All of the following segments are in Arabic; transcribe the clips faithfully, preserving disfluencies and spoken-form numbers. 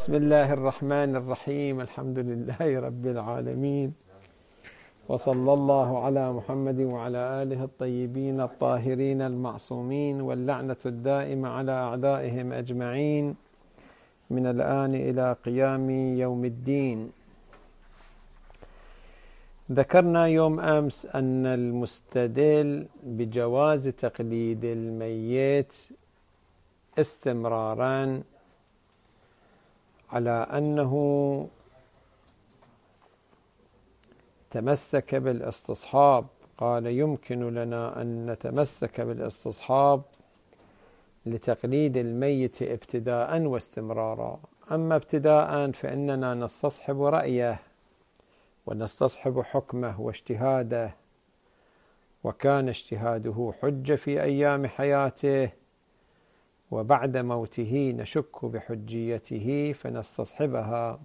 بسم الله الرحمن الرحيم. الحمد لله رب العالمين، وصلى الله على محمد وعلى آله الطيبين الطاهرين المعصومين، واللعنة الدائمة على أعدائهم أجمعين من الآن إلى قيام يوم الدين. ذكرنا يوم أمس أن المستدل بجواز تقليد الميت استمرارا على أنه تمسك بالاستصحاب، قال يمكن لنا أن نتمسك بالاستصحاب لتقليد الميت ابتداء واستمرارا. أما ابتداء فإننا نستصحب رأيه ونستصحب حكمه واجتهاده، وكان اجتهاده حجة في أيام حياته، وبعد موته نشك بحجيته فنستصحبها.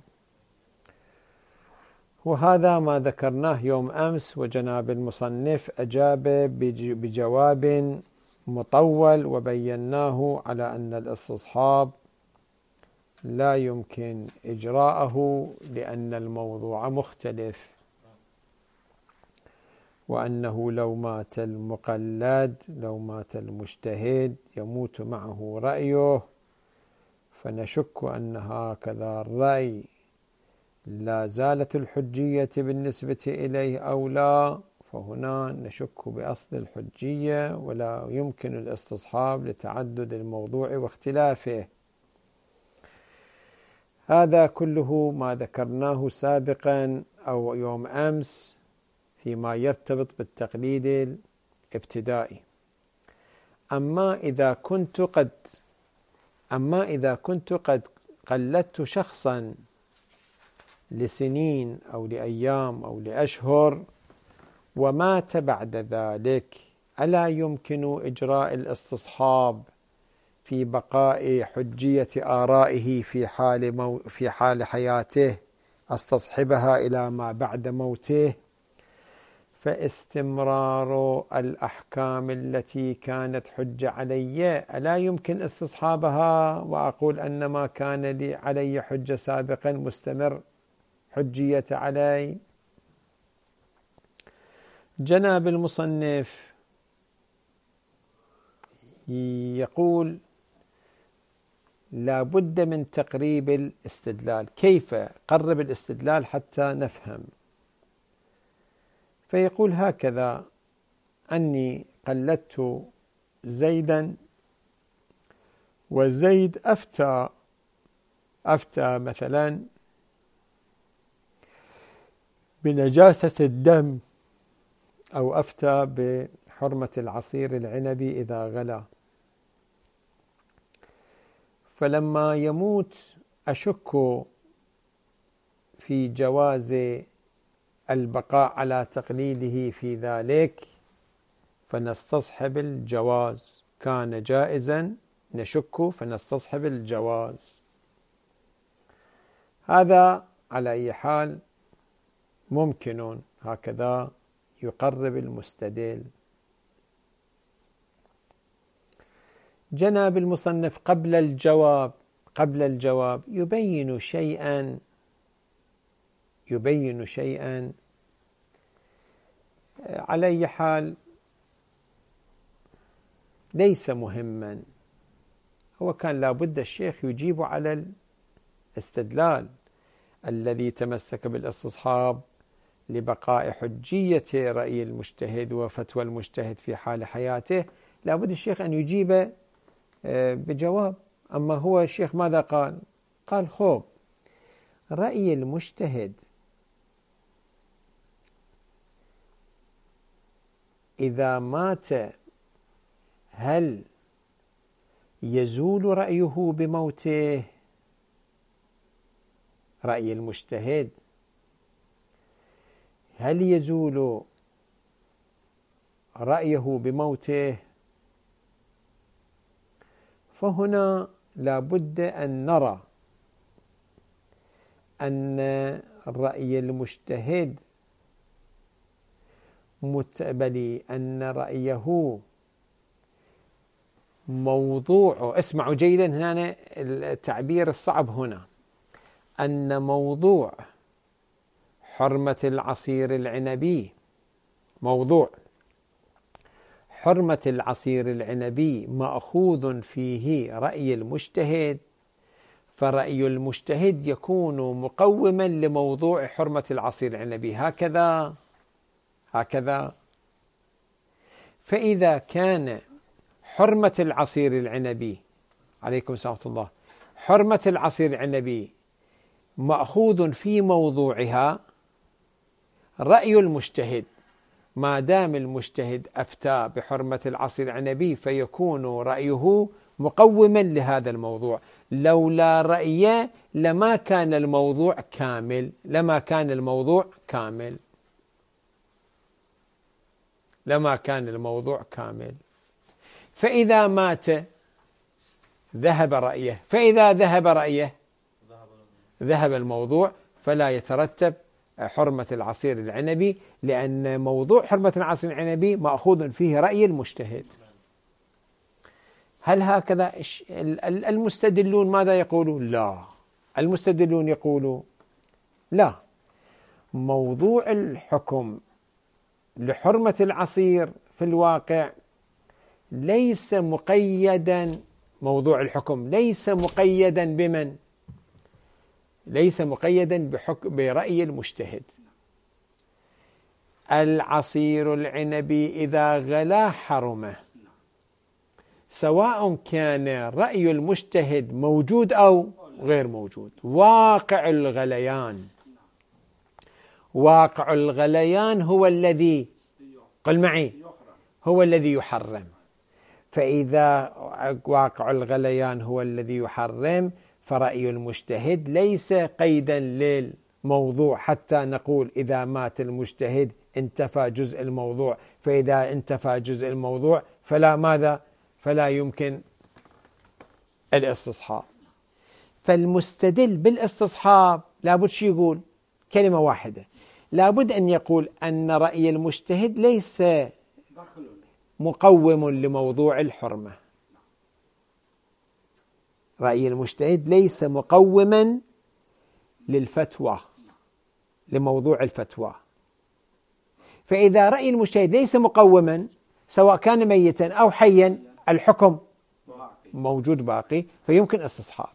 وهذا ما ذكرناه يوم أمس، وجناب المصنف أجاب بجواب مطول وبيناه على أن الاستصحاب لا يمكن إجراءه لأن الموضوع مختلف، وأنه لو مات المقلد لو مات المجتهد يموت معه رأيه، فنشك أن هكذا الرأي لا زالت الحجية بالنسبة إليه أو لا، فهنا نشك بأصل الحجية ولا يمكن الاستصحاب لتعدد الموضوع واختلافه. هذا كله ما ذكرناه سابقا أو يوم أمس فيما يرتبط بالتقليد الابتدائي. أما إذا كنت قد أما إذا كنت قد قلدت شخصا لسنين أو لأيام أو لأشهر ومات بعد ذلك، ألا يمكن إجراء الاستصحاب في بقاء حجية آرائه في حال مو في حال حياته، استصحبها إلى ما بعد موته؟ فاستمرار الأحكام التي كانت حجة علي ألا يمكن استصحابها وأقول أن ما كان لي علي حجة سابقا مستمر حجية علي؟ جناب المصنف يقول لا بد من تقريب الاستدلال. كيف قرب الاستدلال حتى نفهم؟ فيقول هكذا: أني قلدت زيدا وزيد أفتى أفتى مثلا بنجاسة الدم، أو أفتى بحرمة العصير العنبي إذا غلا، فلما يموت أشك في جواز البقاء على تقليده في ذلك، فنستصحب الجواز. كان جائزا نشك فنستصحب الجواز. هذا على أي حال ممكن، هكذا يقرب المستدل. جناب المصنف قبل الجواب قبل الجواب يبين شيئا يبين شيئا على أي حال ليس مهما. هو كان لابد الشيخ يجيب على الاستدلال الذي تمسك بالاستصحاب لبقاء حجية رأي المجتهد وفتوى المجتهد في حال حياته، لابد الشيخ أن يجيب بجواب. أما هو الشيخ ماذا قال؟ قال خوب رأي المجتهد إذا مات هل يزول رأيه بموته؟ رأي المجتهد هل يزول رأيه بموته؟ فهنا لا بد أن نرى أن رأي المجتهد متبلي أن رأيه موضوع. اسمعوا جيدا هنا التعبير الصعب هنا: أن موضوع حرمة العصير العنبي موضوع حرمة العصير العنبي مأخوذ فيه رأي المجتهد، فرأي المجتهد يكون مقوما لموضوع حرمة العصير العنبي، هكذا هكذا. فإذا كان حرمة العصير العنبي عليكم السلام ورحمة الله حرمة العصير العنبي مأخوذ في موضوعها رأي المجتهد، ما دام المجتهد أفتى بحرمة العصير العنبي فيكون رأيه مقوما لهذا الموضوع، لولا رأيه لما كان الموضوع كامل لما كان الموضوع كامل لما كان الموضوع كامل. فإذا مات ذهب رأيه، فإذا ذهب رأيه ذهب الموضوع، فلا يترتب حرمة العصير العنبي، لأن موضوع حرمة العصير العنبي مأخوذ فيه رأي المجتهد. هل هكذا المستدلون ماذا يقولون؟ لا، المستدلون يقولوا لا، موضوع الحكم لحرمة العصير في الواقع ليس مقيدا موضوع الحكم ليس مقيدا بمن؟ ليس مقيدا بحكم برأي المجتهد. العصير العنبي إذا غلا حرمه، سواء كان رأي المجتهد موجود أو غير موجود. واقع الغليان واقع الغليان هو الذي قل معي هو الذي يحرم. فإذا واقع الغليان هو الذي يحرم، فرأي المجتهد ليس قيدا للموضوع حتى نقول إذا مات المجتهد انتفى جزء الموضوع، فإذا انتفى جزء الموضوع فلا ماذا؟ فلا يمكن الاستصحاب. فالمستدل بالاستصحاب لابد شي يقول كلمة واحدة، لابد أن يقول أن رأي المجتهد ليس مقوم لموضوع الحرمة. رأي المجتهد ليس مقوما للفتوى لموضوع الفتوى. فإذا رأي المجتهد ليس مقوما سواء كان ميتا أو حيا، الحكم موجود باقي، فيمكن استصحابه.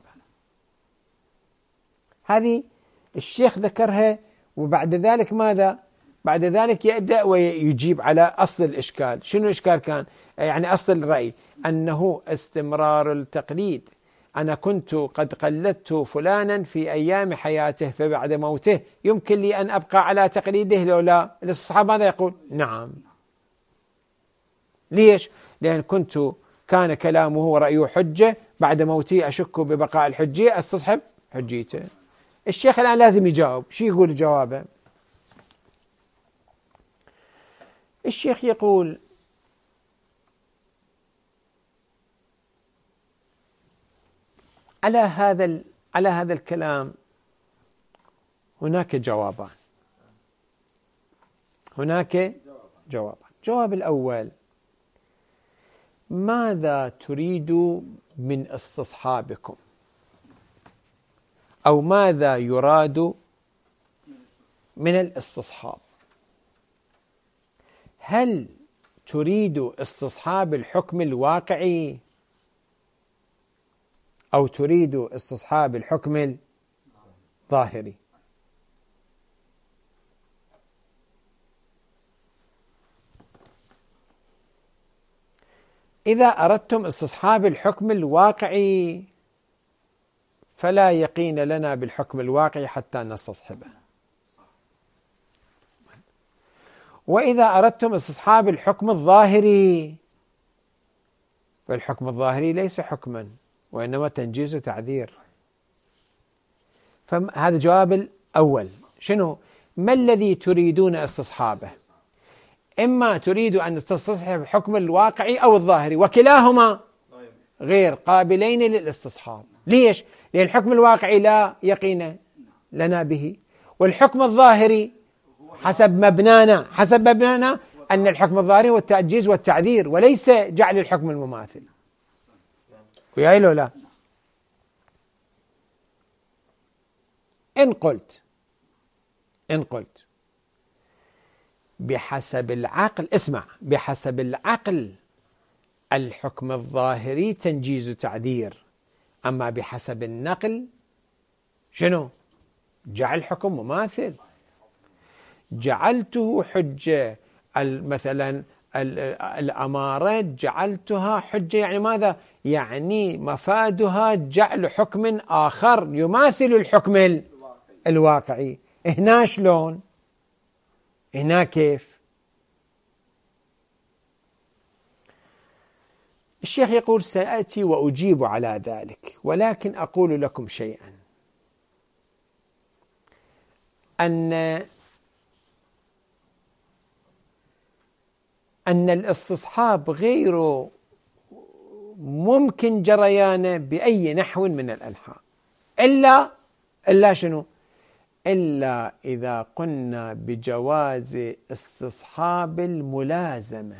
هذه الشيخ ذكرها، وبعد ذلك ماذا؟ بعد ذلك يبدأ ويجيب على أصل الإشكال. شنو الإشكال كان؟ يعني أصل الرأي أنه استمرار التقليد. أنا كنت قد قلدت فلانا في أيام حياته، فبعد موته يمكن لي أن أبقى على تقليده لو لا؟ الاستصحاب ماذا يقول؟ نعم. ليش؟ لأن كنت كان كلامه ورأيه حجة، بعد موتي أشك ببقاء الحجية، استصحب حجيته. الشيخ الآن لازم يجاوب. شو يقول جوابه؟ الشيخ يقول على هذا على هذا الكلام هناك جوابان هناك جوابان الجواب الأول: ماذا تريد من استصحابكم، أو ماذا يراد من الاستصحاب؟ هل تريد استصحاب الحكم الواقعي أو تريد استصحاب الحكم الظاهري؟ إذا أردتم استصحاب الحكم الواقعي فلا يقين لنا بالحكم الواقعي حتى نستصحبه، وإذا أردتم استصحاب الحكم الظاهري فالحكم الظاهري ليس حكما وإنما تنجيز وتعذير. فهذا الجواب الأول. شنو؟ ما الذي تريدون استصحابه؟ إما تريد أن تستصحب الحكم الواقعي أو الظاهري، وكلاهما غير قابلين للاستصحاب. ليش؟ لأن الحكم الواقعي لا يقين لنا به، والحكم الظاهري حسب مبنانا حسب مبنانا أن الحكم الظاهري هو التعجيز والتعذير وليس جعل الحكم المماثل. وياي لو لا؟ إن قلت إن قلت بحسب العقل، اسمع، بحسب العقل الحكم الظاهري تنجيز تعذير، أما بحسب النقل شنو؟ جعل حكم مماثل، جعلته حجة. مثلا الأمارة جعلتها حجة، يعني ماذا؟ يعني مفادها جعل حكم آخر يماثل الحكم الواقعي. هنا شلون؟ هنا كيف؟ الشيخ يقول سأأتي وأجيب على ذلك، ولكن أقول لكم شيئا، أن أن الاستصحاب غير ممكن جريانه بأي نحو من الأنحاء، إلا إلا شنو؟ إلا إذا قلنا بجواز استصحاب الملازمة،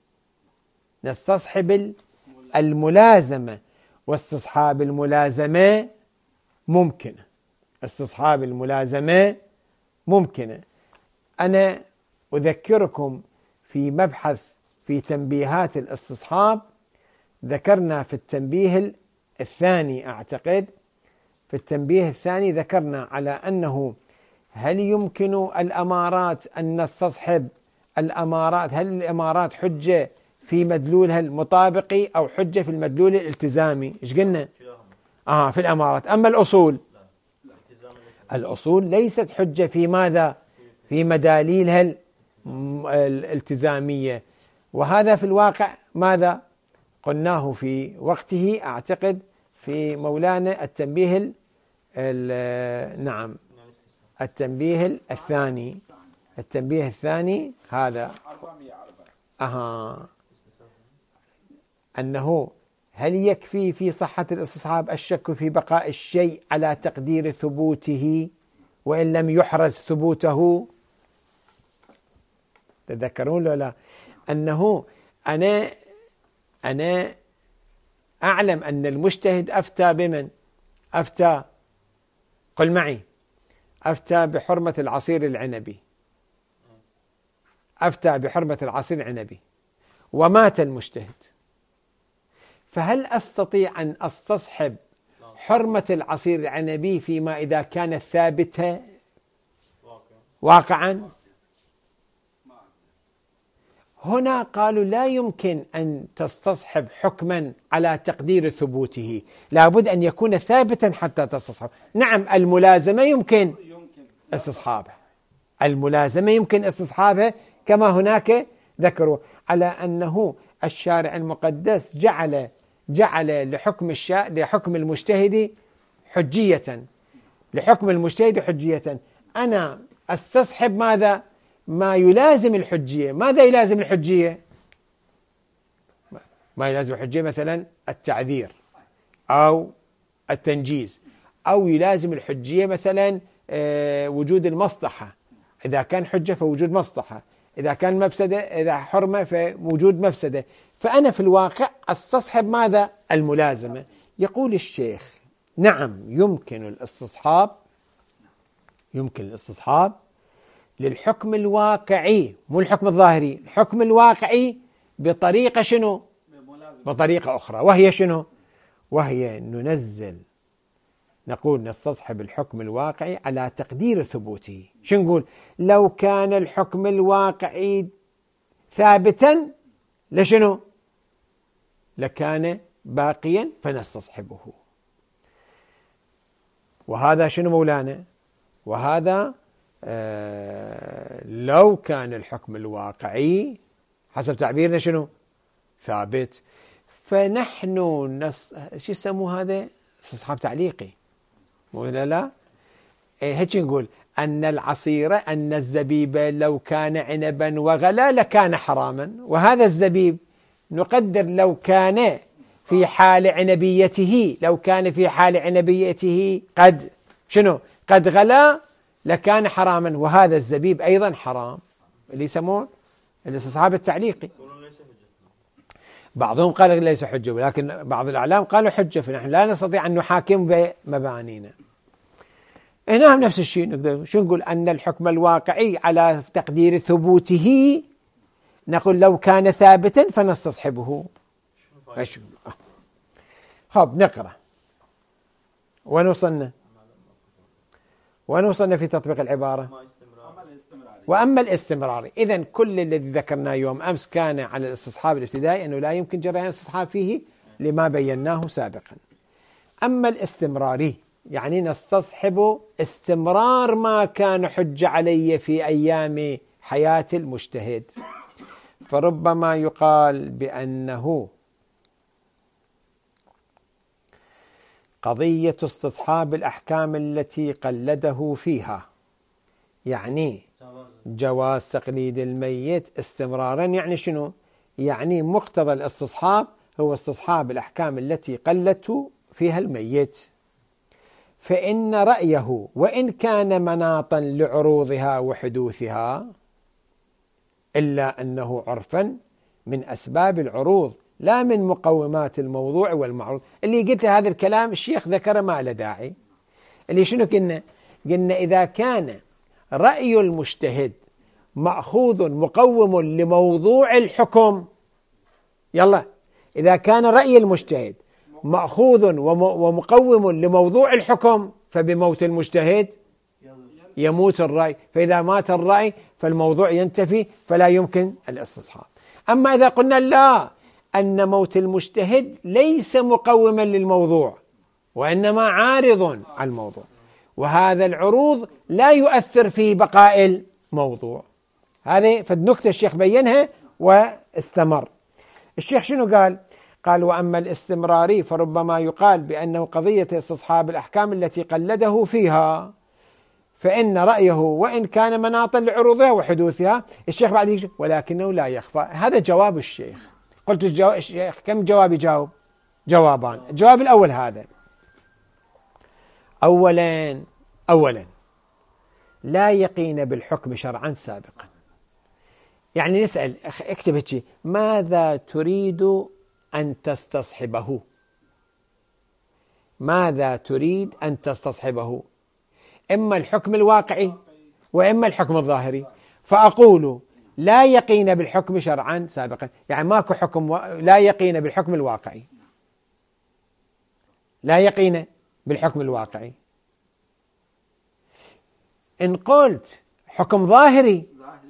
نستصحب الملازمة، واستصحاب الملازمة ممكنة، استصحاب الملازمة ممكنة. أنا أذكركم في مبحث في تنبيهات الاستصحاب، ذكرنا في التنبيه الثاني، أعتقد في التنبيه الثاني ذكرنا على أنه هل يمكن الأمارات أن نستصحب الأمارات، هل الأمارات حجة في مدلولها المطابقي أو حجة في المدلول الالتزامي؟ إيش قلنا؟ آه في الأمارات. أما الأصول، الأصول ليست حجة في ماذا؟ في مداليلها الالتزامية. وهذا في الواقع ماذا قلناه في وقته، أعتقد في مولانا التنبيه نعم التنبيه الثاني، التنبيه الثاني هذا أها أنه هل يكفي في صحة الاستصحاب الشك في بقاء الشيء على تقدير ثبوته وإن لم يحرز ثبوته؟ تذكرون ولا؟ أنه أنا أنا أعلم أن المجتهد أفتى بمن؟ أفتى، قل معي، أفتى بحرمة العصير العنبي، أفتى بحرمة العصير العنبي ومات المجتهد، فهل أستطيع أن أستصحب حرمة العصير العنبي فيما إذا كانت ثابتة واقعا؟ هنا قالوا لا يمكن أن تستصحب حكما على تقدير ثبوته، لابد أن يكون ثابتا حتى تستصحب. نعم الملازمة يمكن استصحابها، الملازمة يمكن استصحابها كما هناك ذكروا، على أنه الشارع المقدس جعل جعل لحكم الشا لحكم المجتهد حجية، لحكم المجتهد حجية. أنا استصحب ماذا؟ ما يلازم الحجية. ماذا يلازم الحجية؟ ما يلازم الحجية مثلا التعذير أو التنجيز، أو يلازم الحجية مثلا وجود المصلحة، إذا كان حجة فوجود مصلحة، إذا كان مفسدة، إذا حرمة فوجود مفسدة. فأنا في الواقع استصحب ماذا؟ الملازمة. يقول الشيخ نعم يمكن الاستصحاب، يمكن الاستصحاب للحكم الواقعي، مو الحكم الظاهري، الحكم الواقعي بطريقة شنو؟ بطريقة أخرى، وهي شنو؟ وهي ننزل، نقول نستصحب الحكم الواقعي على تقدير ثبوته. شو نقول؟ لو كان الحكم الواقعي ثابتا لشنو؟ لكان باقيا فنستصحبه. وهذا شنو مولانا؟ وهذا آه لو كان الحكم الواقعي حسب تعبيرنا شنو؟ ثابت. فنحن نص... شو يسموه هذا؟ استصحاب تعليقي ولا لا؟ إيه هيك نقول أن العصير، أن الزبيب لو كان عنبا وغلا لكان حراما، وهذا الزبيب نقدر لو كان في حال عنبيته، لو كان في حال عنبيته قد شنو؟ قد غلا لكان حراما، وهذا الزبيب أيضا حرام، اللي يسمون الاستصحاب التعليقي. بعضهم قال ليس حجة، ولكن بعض الأعلام قالوا حجة، فنحن لا نستطيع أن نحاكم بمبانينا. هنا هم نفس الشيء. نقدر شو نقول؟ أن الحكم الواقعي على تقدير ثبوته نقول لو كان ثابتا فنستصحبه. خب نقرأ. وين وصلنا؟ وين وصلنا في تطبيق العبارة؟ وأما الاستمرار، إذن كل الذي ذكرناه يوم أمس كان على الاستصحاب الابتدائي أنه لا يمكن جريان الاستصحاب فيه لما بيناه سابقا. أما الاستمراري يعني نستصحب استمرار ما كان حجة علي في أيام حياة المجتهد، فربما يقال بأنه قضية استصحاب الأحكام التي قلده فيها، يعني جواز تقليد الميت استمرارا. يعني شنو؟ يعني مقتضى الاستصحاب هو استصحاب الأحكام التي قلدت فيها الميت، فإن رأيه وإن كان مناطا لعروضها وحدوثها إلا أنه عرفا من أسباب العروض لا من مقومات الموضوع والمعروض. اللي قلت هذا الكلام الشيخ ذكر ما له داعي. اللي شنو قلنا؟ قلنا إذا كان رأي المجتهد مأخوذ مقوم لموضوع الحكم، يلا إذا كان رأي المجتهد مأخوذ ومقوم لموضوع الحكم فبموت المجتهد يموت الرأي، فإذا مات الرأي فالموضوع ينتفي فلا يمكن الاستصحاب. أما إذا قلنا لا، أن موت المجتهد ليس مقوما للموضوع وإنما عارض على الموضوع، وهذا العروض لا يؤثر في بقاء الموضوع. هذه فالنكتة الشيخ بينها واستمر. الشيخ شنو قال؟ قال وأما الاستمراري فربما يقال بأنه قضية استصحاب الأحكام التي قلده فيها، فإن رأيه وإن كان مناطا لعروضها وحدوثها. الشيخ بعد يقول ولكنه لا يخفى. هذا جواب الشيخ. قلت الشيخ كم جواب يجاوب؟ جوابان. الجواب الأول هذا. أولا أولا لا يقين بالحكم شرعا سابقا. يعني نسأل، اكتب هيك، ماذا تريد أن تستصحبه؟ ماذا تريد أن تستصحبه؟ إما الحكم الواقعي وإما الحكم الظاهري. فأقول لا يقين بالحكم شرعا سابقا، يعني ماكو حكم و... لا يقين بالحكم الواقعي، لا يقين بالحكم الواقعي. إن قلت حكم ظاهري،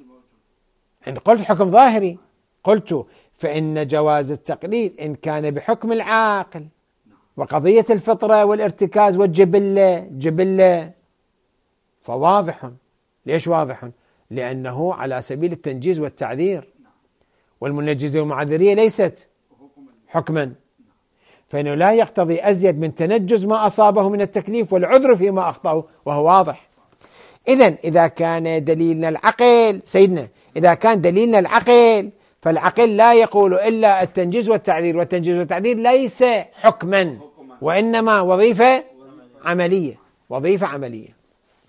إن قلت حكم ظاهري قلت فإن جواز التقليد إن كان بحكم العاقل وقضية الفطرة والارتكاز والجبلة جبلة فواضح. ليش واضح؟ لأنه على سبيل التنجيز والتعذير، والمنجزة والمعذرية ليست حكما، فإنه لا يقتضي أزيد من تنجز ما أصابه من التكليف والعذر فيما أخطأه، وهو واضح. إذن إذا كان دليلنا العقل سيدنا، إذا كان دليلنا العقل فالعقل لا يقول إلا التنجيز والتعذير، والتنجيز والتعذير ليس حكما وإنما وظيفة عملية، وظيفة عملية.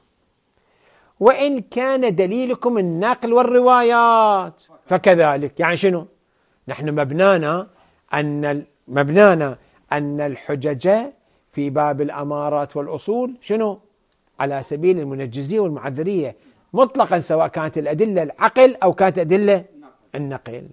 وإن كان دليلكم النقل والروايات فكذلك. يعني شنو؟ نحن مبنانا أن مبنانا أن الحجج في باب الأمارات والأصول شنو؟ على سبيل المنجزية والمعذرية مطلقا، سواء كانت الأدلة العقل أو كانت أدلة النقل.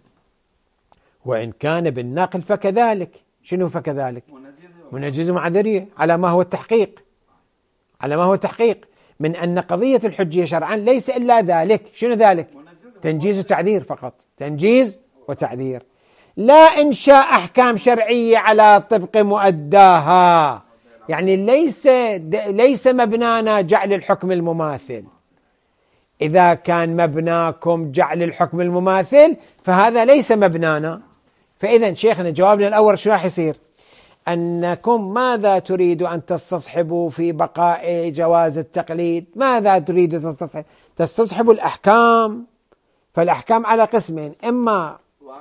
وإن كان بالنقل فكذلك. شنو فكذلك؟ منجزة ومعذرية على ما هو التحقيق، على ما هو التحقيق من أن قضية الحجية شرعا ليس إلا ذلك. شنو ذلك؟ تنجيز وتعذير فقط، تنجيز وتعذير، لا إنشاء أحكام شرعية على طبق مؤداها. يعني ليس ليس مبنانا جعل الحكم المماثل. إذا كان مبناكم جعل الحكم المماثل فهذا ليس مبنانا. فإذا شيخنا جوابنا الأول شو راح يصير؟ أنكم ماذا تريد أن تستصحبوا في بقاء جواز التقليد؟ ماذا تريد تستصحب؟ تستصحب الأحكام، فالأحكام على قسمين، إما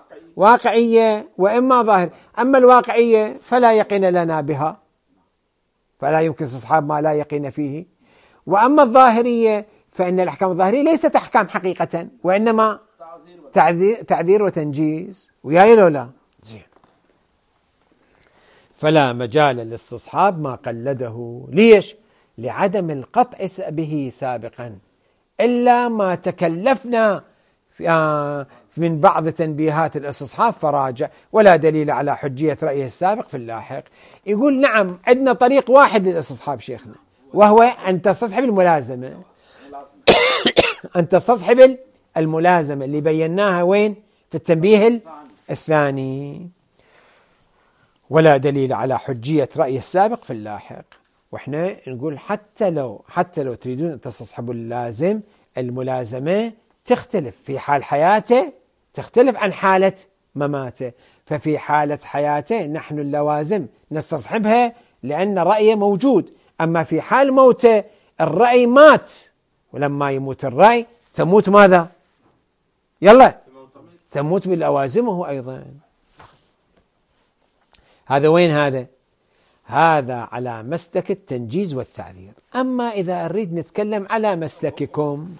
واقعية وإما ظاهر. أما الواقعية فلا يقين لنا بها، فلا يمكن استصحاب ما لا يقين فيه. وأما الظاهرية فإن الأحكام الظاهرية ليست أحكام حقيقة وإنما تعذير, تعذير وتنجيز. وياي لو لا زين. فلا مجال للاستصحاب ما قلده. ليش؟ لعدم القطع به سابقا إلا ما تكلفنا من بعض تنبيهات الاستصحاب فراجع، ولا دليل على حجية رأيه السابق في اللاحق. يقول نعم عندنا طريق واحد للاستصحاب شيخنا، وهو أن تستصحب الملازمة أن تستصحب الملازمة اللي بيناها وين في التنبيه الثاني، ولا دليل على حجية رأيه السابق في اللاحق. وإحنا نقول حتى لو حتى لو تريدون أن تستصحبوا اللازم، الملازمة تختلف في حال حياته، تختلف عن حالة مماته. ففي حالة حياته نحن اللوازم نستصحبها لأن رأيه موجود، أما في حال موته الرأي مات، ولما يموت الرأي تموت ماذا؟ يلا تموت بلوازمه أيضا. هذا وين هذا؟ هذا على مسلك التنجيز والتعذير. أما إذا نريد نتكلم على مسلككم،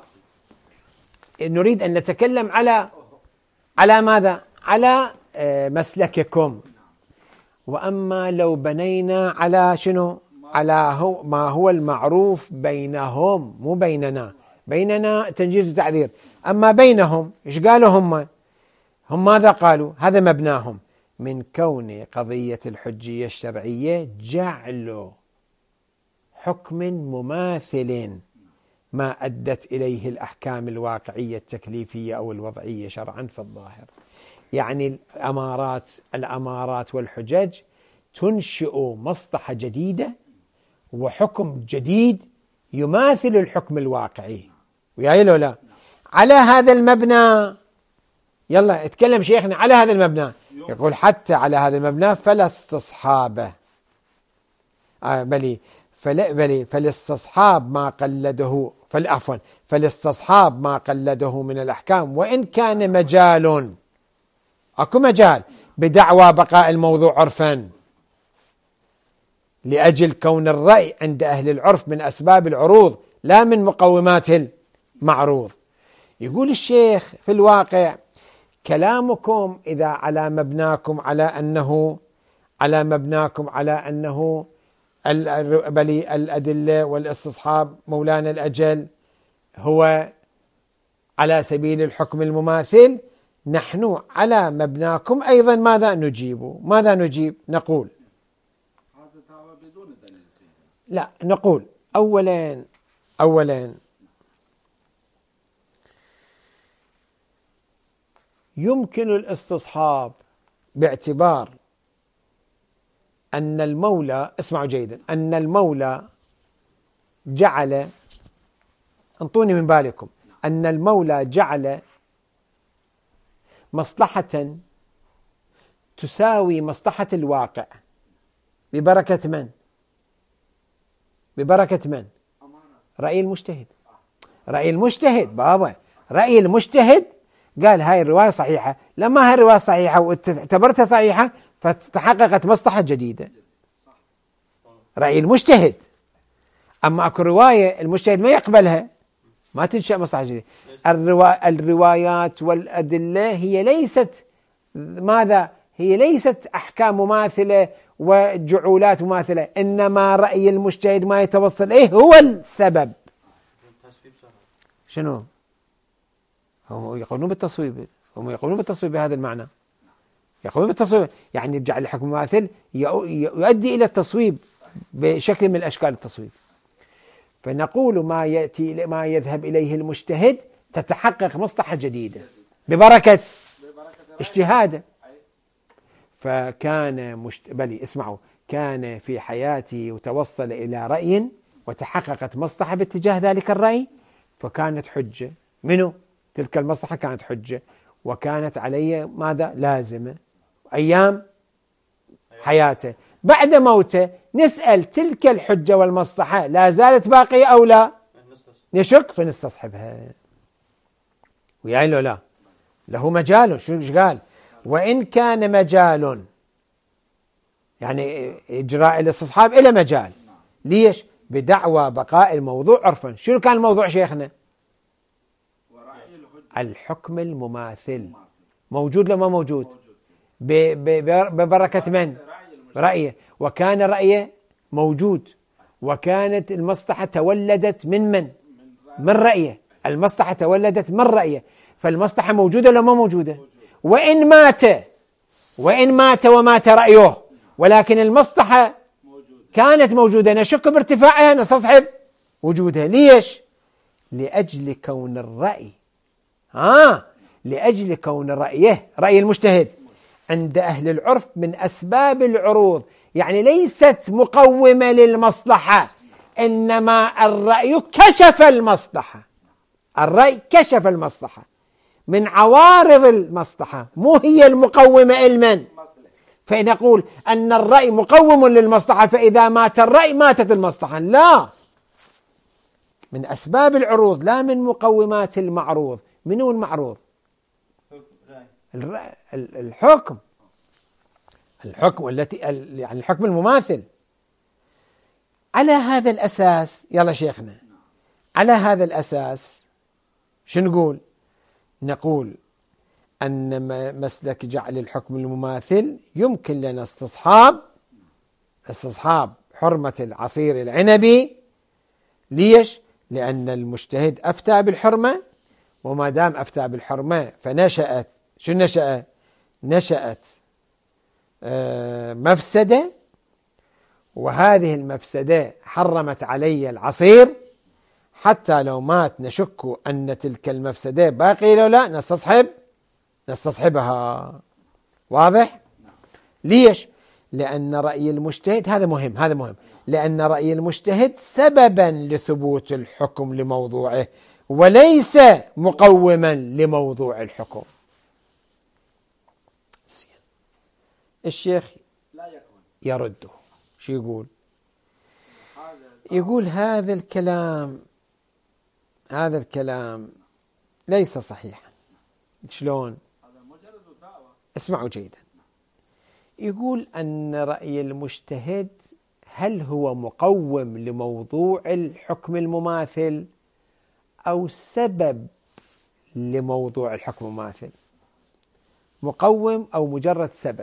نريد أن نتكلم على على ماذا؟ على مسلككم. وأما لو بنينا على شنو؟ على هو ما هو المعروف بينهم، مو بيننا، بيننا تنجيز وتعذير، أما بينهم إيش قالوا هم؟ هم ماذا قالوا؟ هذا مبناهم من كون قضية الحجية الشرعية جعل حكم مماثل ما أدت إليه الأحكام الواقعية التكليفية أو الوضعية شرعا في الظاهر. يعني الأمارات الأمارات والحجج تنشئ مصلحة جديدة وحكم جديد يماثل الحكم الواقعي، وياي لو لا؟ على هذا المبنى، يلا اتكلم شيخنا على هذا المبنى. يقول حتى على هذا المبنى فلا استصحابه آه بلي فلا بلي فالاستصحاب ما قلده فالعفوا فالاستصحاب ما قلده من الأحكام وإن كان مجال، أكو مجال بدعوى بقاء الموضوع عرفا لأجل كون الرأي عند أهل العرف من أسباب العروض لا من مقومات المعروض. يقول الشيخ في الواقع كلامكم إذا على مبناكم على أنه على مبناكم على أنه بلي الأدلة والاستصحاب مولانا الأجل هو على سبيل الحكم المماثل، نحن على مبناكم أيضا ماذا نجيب؟ ماذا نجيب؟ نقول لا نقول أولا أولا يمكن الاستصحاب باعتبار أن المولى، اسمعوا جيدا، أن المولى جعل، انطوني من بالكم، أن المولى جعل مصلحة تساوي مصلحة الواقع ببركة من؟ ببركة من؟ رأي المجتهد. رأي المجتهد بابا، رأي المجتهد قال هاي الرواية صحيحة، لما هاي الرواية صحيحة واعتبرتها صحيحة فتحققت مصلحة جديدة. رأي المجتهد. أما أكو رواية المجتهد ما يقبلها ما تنشأ مصلحة جديدة. الروا... الروايات والأدلة هي ليست ماذا؟ هي ليست أحكام مماثلة وجعولات مماثلة، إنما رأي المجتهد ما يتوصل إيه هو السبب. شنو؟ هم يقولون بالتصويب، هم يقولون بالتصويب بهذا المعنى، يقولون بالتصويب يعني يرجع الحكم المماثل يؤدي إلى التصويب بشكل من أشكال التصويب. فنقول ما يأتي ما يذهب إليه المجتهد تتحقق مصلحة جديدة ببركة اجتهاده. فكان مشت... بلي اسمعوا، كان في حياته وتوصل إلى رأي وتحققت مصلحة باتجاه ذلك الرأي فكانت حجة منه، تلك المصلحة كانت حجة وكانت عليه ماذا؟ لازمة أيام حياته. بعد موته نسأل تلك الحجة والمصلحة لا زالت باقية أو لا؟ نشك فنستصحبها. ويعني له لا له مجال، شو قال؟ وإن كان مجال، يعني إجراء الاستصحاب إلى مجال. ليش؟ بدعوى بقاء الموضوع عرفا. شنو كان الموضوع شيخنا؟ الحكم المماثل موجود لو ما موجود؟ ببركة من؟ رأيه. وكان رأيه موجود وكانت المصلحة تولدت من من؟ من رأيه. المصلحة تولدت من رأيه، فالمصلحة موجودة ولا ما موجودة؟ وإن مات وإن مات ومات رأيه، ولكن المصلحة كانت موجودة، نشك بارتفاعها، نستصحب وجودها. ليش؟ لأجل كون الرأي ها لأجل كون رأيه رأي المجتهد عند أهل العرف من أسباب العروض، يعني ليست مقومة للمصلحة، إنما الرأي كشف المصلحة. الرأي كشف المصلحة من عوارض المصلحة، مو هي المقومة علما. فنقول أن الرأي مقوم للمصلحة، فإذا مات الرأي ماتت المصلحة. لا، من أسباب العروض لا من مقومات المعروض. منو المعروض؟ الحكم الحكم التي يعني الحكم المماثل. على هذا الأساس يلا شيخنا، على هذا الأساس شو نقول؟ نقول أن مسلك جعل الحكم المماثل يمكن لنا استصحاب استصحاب حرمة العصير العنبي. ليش؟ لأن المجتهد أفتى بالحرمة، وما دام أفتى بالحرمة فنشأت شو نشأ؟ نشأت آه مفسدة، وهذه المفسدة حرمت علي العصير، حتى لو مات نشك أن تلك المفسدة باقية لو لا نستصحب نستصحبها. واضح؟ ليش؟ لأن رأي المجتهد هذا مهم هذا مهم لأن رأي المجتهد سببا لثبوت الحكم لموضوعه، وليس مقوما لموضوع الحكم. الشيخ يرده، شو يقول؟ يقول هذا الكلام هذا الكلام ليس صحيحا. شلون؟ اسمعوا جيدا. يقول أن رأي المجتهد هل هو مقوم لموضوع الحكم المماثل أو سبب لموضوع الحكم المماثل؟ مقوم أو مجرد سبب؟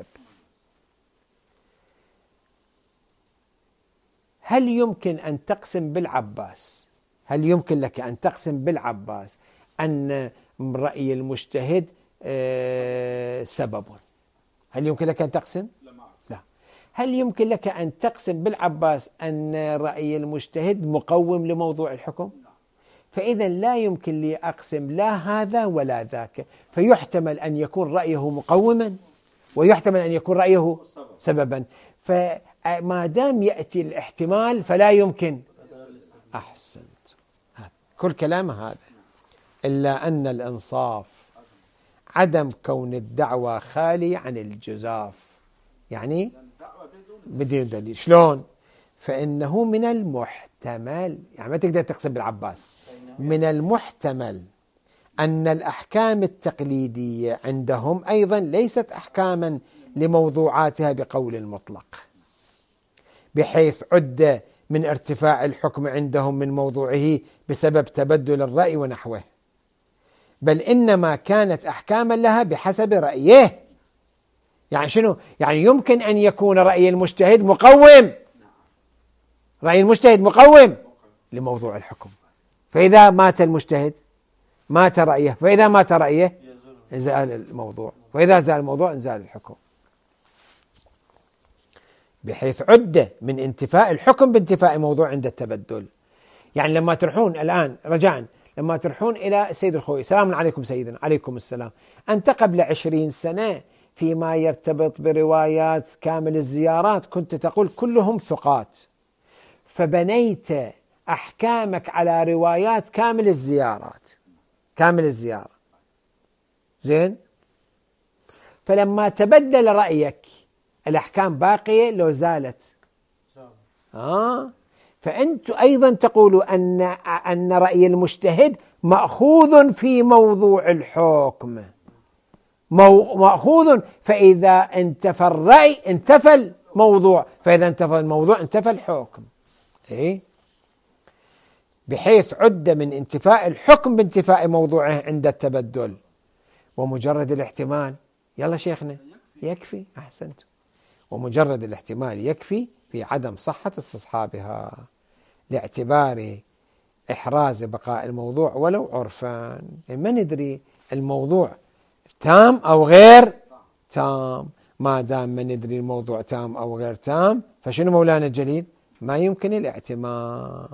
هل يمكن أن تقسم بالعباس هل يمكن لك أن تقسم بالعباس أن رأي المجتهد سبب؟ هل يمكن لك أن تقسم؟ لا. هل يمكن لك أن تقسم بالعباس أن رأي المجتهد مقوم لموضوع الحكم؟ فإذا لا يمكن لي أقسم لا هذا ولا ذاك، فيحتمل أن يكون رأيه مقوما ويحتمل أن يكون رأيه سببا، فما دام يأتي الاحتمال فلا يمكن. أحسنت، كل كلام هذا، إلا أن الإنصاف عدم كون الدعوة خالية عن الجزاف، يعني بدون دليل. شلون؟ فإنه من المحتمل، يعني ما تقدر تقسم بالعباس، من المحتمل أن الأحكام التقليدية عندهم أيضا ليست أحكاما لموضوعاتها بقول المطلق، بحيث عد من ارتفاع الحكم عندهم من موضوعه بسبب تبدل الرأي ونحوه، بل إنما كانت أحكاما لها بحسب رأيه. يعني شنو؟ يعني يمكن أن يكون رأي المجتهد مقوم رأي المجتهد مقوم لموضوع الحكم، فإذا مات المجتهد مات رأيه، فإذا مات رأيه انزال الموضوع، وإذا زال الموضوع انزال الحكم، بحيث عد من انتفاء الحكم بانتفاء موضوع عند التبدل. يعني لما تروحون الآن رجاء لما تروحون إلى السيد الخوئي، سلام عليكم سيدنا. عليكم السلام. أنت قبل عشرين سنة فيما يرتبط بروايات كامل الزيارات كنت تقول كلهم ثقات، فبنيت أحكامك على روايات كامل الزيارات كامل الزيارة زين. فلما تبدل رأيك الأحكام باقية لو زالت؟ آه فأنت أيضا تقولوا أن أن رأي المجتهد مأخوذ في موضوع الحكم، مأخوذ، فإذا انتفى الرأي انتفى الموضوع، فإذا انتفى الموضوع انتفى الحكم. إيه؟ بحيث عد من انتفاء الحكم بانتفاء موضوعه عند التبدل، ومجرد الاحتمال يلا شيخنا يكفي. أحسنت. ومجرد الاحتمال يكفي في عدم صحة استصحابها. لاعتبار إحراز بقاء الموضوع ولو عرفا. ما ندري الموضوع تام أو غير تام. ما دام ما ندري الموضوع تام أو غير تام فشنو مولانا الجليل؟ ما يمكن الاعتماد.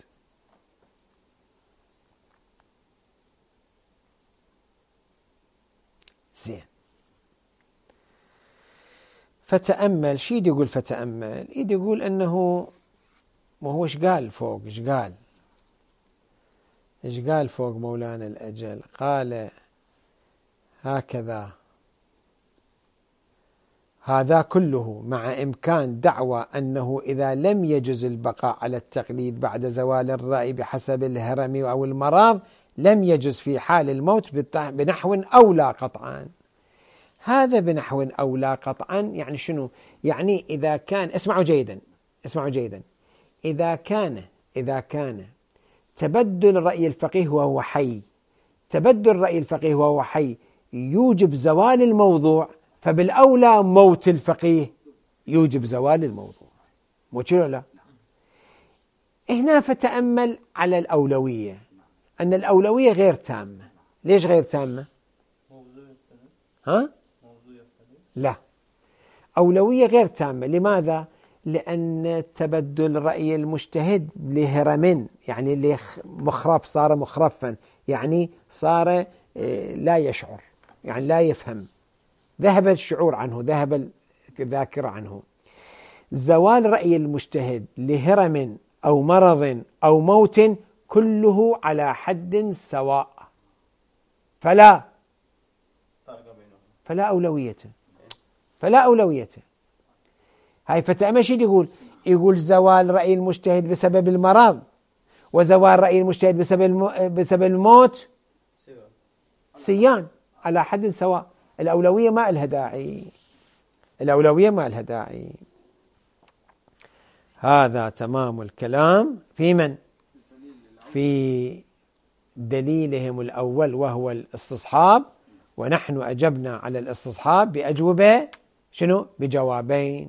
زين. فتأمل. شي يدي يقول فتأمل؟ يدي يقول أنه ما هو إيش قال فوق؟ إيش قال؟ إيش قال فوق مولانا الأجل؟ قال هكذا: هذا كله مع إمكان دعوى أنه إذا لم يجز البقاء على التقليد بعد زوال الرأي بحسب الهرم أو المرض لم يجز في حال الموت بنحو أولى قطعا. هذا بنحو أولى قطعا يعني شنو؟ يعني إذا كان، اسمعوا جيدا اسمعوا جيدا إذا كان إذا كان تبدل رأي الفقيه وهو حي تبدل رأي الفقيه وهو حي يوجب زوال الموضوع، فبالأولى موت الفقيه يوجب زوال الموضوع. مو كذا؟ لا. هنا فتأمل على الأولوية، أن الأولوية غير تامة. ليش غير تامة؟ ها؟ لا، أولوية غير تامة. لماذا؟ لأن تبدل رأي المجتهد لهرم، يعني اللي مخرف صار مخرفا، يعني صار لا يشعر، يعني لا يفهم، ذهب الشعور عنه، ذهب الذاكرة عنه. زوال رأي المجتهد لهرم أو مرض أو موت كله على حد سواء، فلا فلا أولوية فلا أولوية. هاي فتأمل. شو يقول؟ يقول زوال رأي المجتهد بسبب المرض وزوال رأي المجتهد بسبب بسبب الموت سيان على حد سواء. الأولوية ما لها داعي، الأولوية ما لها داعي. هذا تمام الكلام في من؟ في دليلهم الأول وهو الاستصحاب، ونحن أجبنا على الاستصحاب بأجوبة شنو؟ بجوابين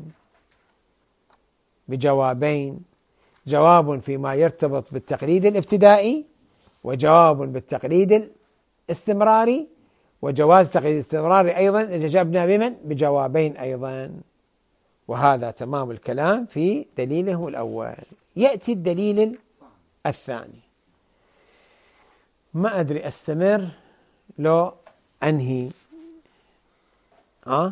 بجوابين جواب فيما يرتبط بالتقليد الابتدائي، وجواب بالتقليد الاستمراري، وجواز تقليد الاستمراري أيضا أجبنا بمن؟ بجوابين أيضا. وهذا تمام الكلام في دليله الأول. يأتي الدليل الثاني. ما أدري أستمر لو أنهي. ها؟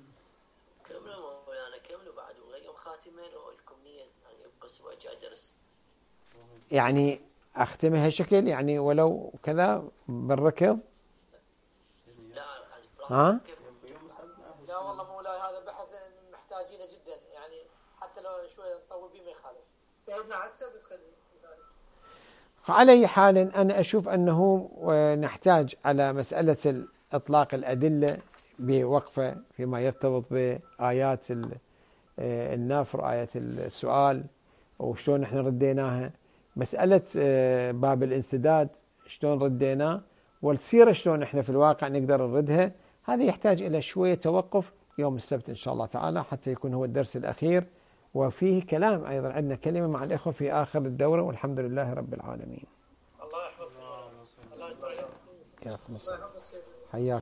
يعني أختمها هالشكل يعني ولو كذا بالركض؟ لا ها؟ لا والله مولاي هذا بحث محتاجينه جدا، يعني حتى لو شوي نطول به ما يخالف. سيدنا عسى بتخلي. على أي حال أنا أشوف أنه نحتاج على مسألة إطلاق الأدلة بوقفة فيما يرتبط بآيات النفر، آيات السؤال وشلون نحن رديناها، مسألة باب الانسداد شلون رديناه، والسيرة شلون نحن في الواقع نقدر نردها. هذا يحتاج إلى شوية توقف يوم السبت إن شاء الله تعالى حتى يكون هو الدرس الأخير، وفيه كلام أيضا، عندنا كلمة مع الإخوة في آخر الدورة، والحمد لله رب العالمين. الله يحفظكم. الله يسلمك. حياك.